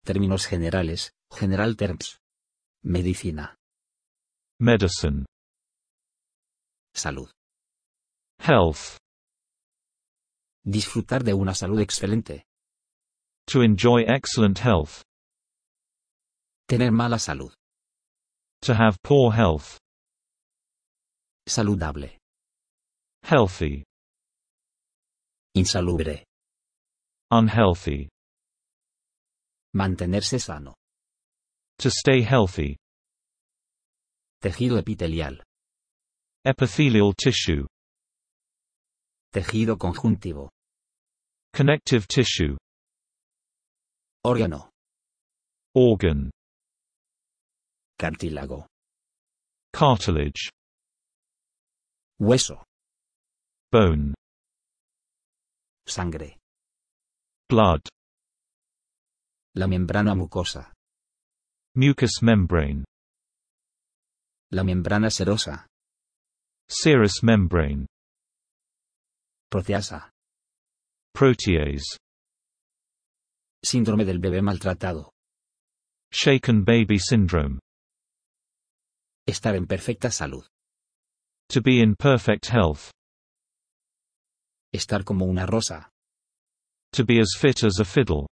Términos generales, general terms. Medicina. Medicine. Salud. Health. Disfrutar de una salud excelente. To enjoy excellent health. Tener mala salud. To have poor health. Saludable. Healthy. Insalubre. Unhealthy. Mantenerse sano. To stay healthy. Tejido epitelial. Epithelial tissue. Tejido conjuntivo. Connective tissue. Órgano. Organ. Cartílago. Cartilage. Hueso. Bone. Sangre. Blood. La membrana mucosa. Mucous membrane. La membrana serosa. Serous membrane. Proteasa. Protease. Síndrome del bebé maltratado. Shaken baby syndrome. Estar en perfecta salud. To be in perfect health. Estar como una rosa. To be as fit as a fiddle.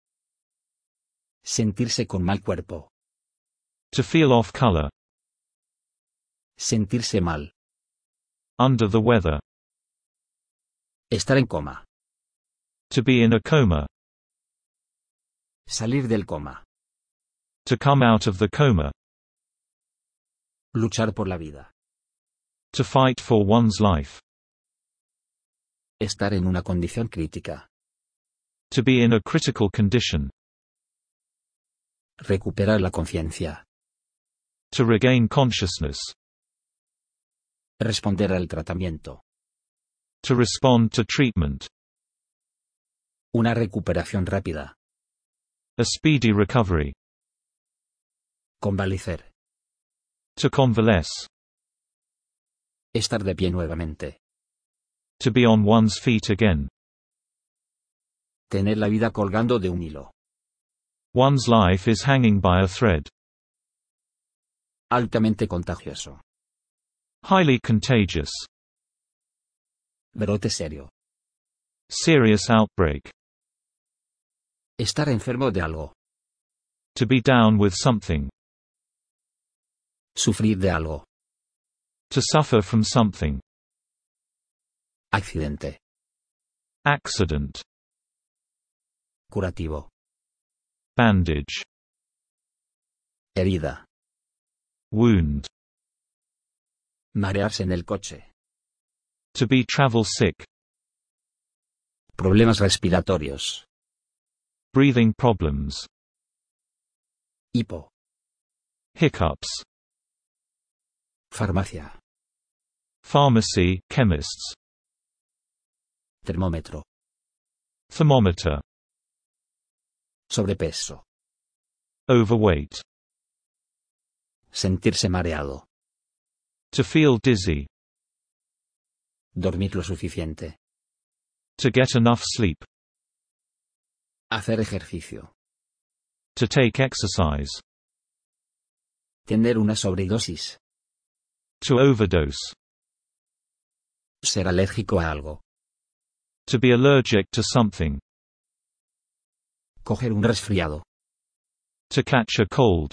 Sentirse con mal cuerpo. To feel off color. Sentirse mal. Under the weather. Estar en coma. To be in a coma. Salir del coma. To come out of the coma. Luchar por la vida. To fight for one's life. Estar en una condición crítica. To be in a critical condition. Recuperar la conciencia. To regain consciousness. Responder al tratamiento. To respond to treatment. Una recuperación rápida. A speedy recovery. Convalecer. To convalesce. Estar de pie nuevamente. To be on one's feet again. Tener la vida colgando de un hilo. One's life is hanging by a thread. Altamente contagioso. Highly contagious. Brote serio. Serious outbreak. Estar enfermo de algo. To be down with something. Sufrir de algo. To suffer from something. Accidente. Accident. Curativo. Bandage. Herida. Wound. Marearse en el coche. To be travel sick. Problemas respiratorios. Breathing problems. Hipo. Hiccups. Farmacia. Pharmacy, chemists. Termómetro. Thermometer. Sobrepeso. Overweight. Sentirse mareado. To feel dizzy. Dormir lo suficiente. To get enough sleep. Hacer ejercicio. To take exercise. Tener una sobredosis. To overdose. Ser alérgico a algo. To be allergic to something. Coger un resfriado. To catch a cold.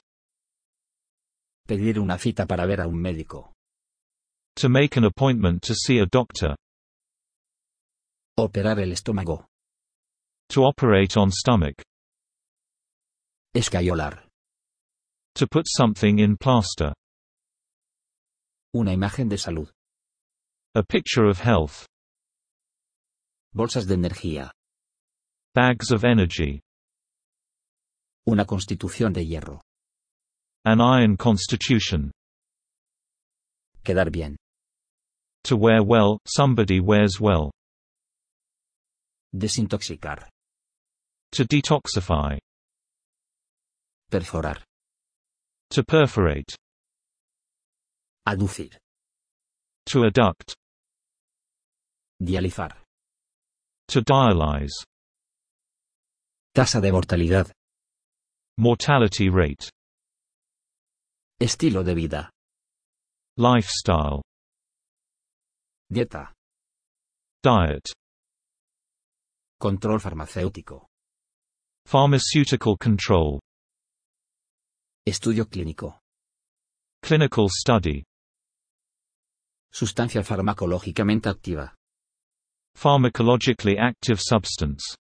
Pedir una cita para ver a un médico. To make an appointment to see a doctor. Operar el estómago. To operate on stomach. Escayolar. To put something in plaster. Una imagen de salud. A picture of health. Bolsas de energía. Bags of energy. Una constitución de hierro. An iron constitution. Quedar bien. To wear well, somebody wears well. Desintoxicar. To detoxify. Perforar. To perforate. Aducir. To adduct. Dializar. To dialyze. Tasa de mortalidad. Mortality rate. Estilo de vida. Lifestyle. Dieta. Diet. Control farmacéutico. Pharmaceutical control. Estudio clínico. Clinical study. Sustancia farmacológicamente activa. Pharmacologically active substance.